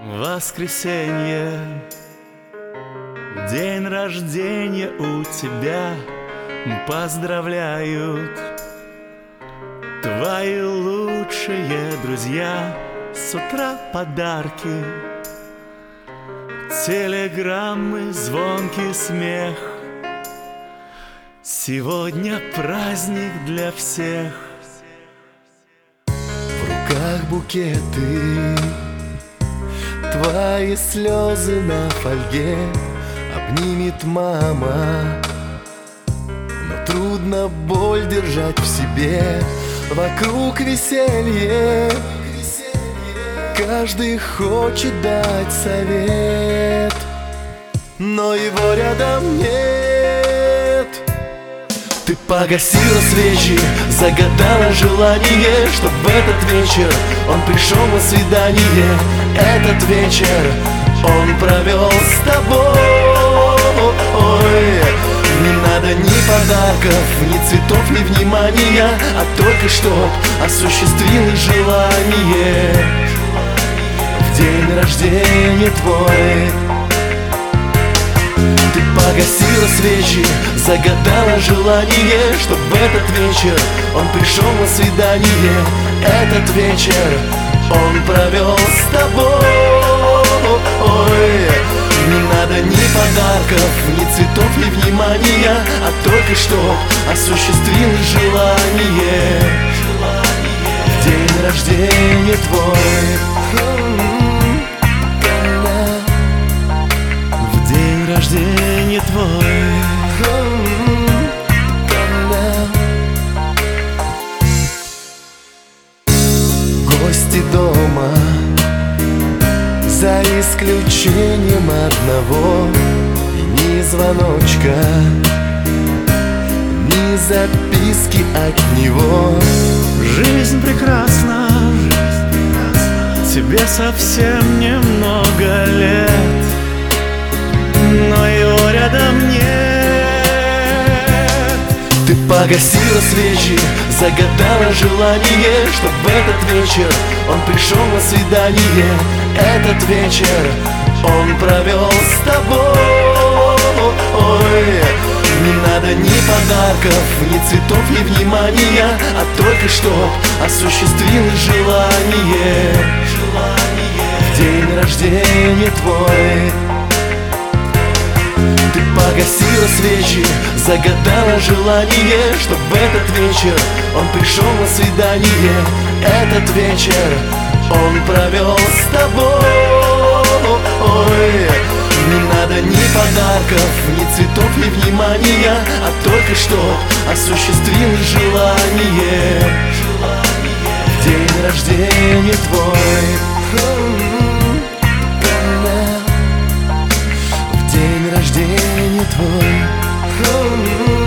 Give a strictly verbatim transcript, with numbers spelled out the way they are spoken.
Воскресенье, день рождения у тебя, поздравляют твои лучшие друзья. С утра подарки, телеграммы, звонкий смех. Сегодня праздник для всех. В руках букеты, твои слезы на фольге обнимет мама. Но трудно боль держать в себе. Вокруг веселье, каждый хочет дать совет, но его рядом нет. Ты погасила свечи, загадала желание, чтоб в этот вечер он пришел на свидание. Этот вечер он провел с тобой. Не надо ни подарков, ни цветов, ни внимания, а только чтоб осуществилось желание в день рождения твой. Ты погасила свечи, загадала желание, чтоб в этот вечер он пришел на свидание. Этот вечер он провел с тобой. Не надо ни подарков, ни цветов, ни внимания, а только чтоб осуществилось желание в день рождения твой. В день рождения твой. Гости дома, за исключением одного, и ни звоночка, ни записки от него. Жизнь прекрасна, тебе совсем немного лет, но его рядом нет. Ты погасила свечи, загадала желание, чтоб в этот вечер он пришел на свидание. Этот вечер он провел с тобой. Не надо ни подарков, ни цветов, ни внимания, а только чтоб осуществилось желание в день рождения твой. Ты погасила свечи, загадала желание, чтоб в этот вечер он пришел на свидание. Этот вечер он провел с тобой. Не надо ни подарков, ни цветов, ни внимания, а только чтоб осуществилось желание в день рождения твой. В день рождения твой.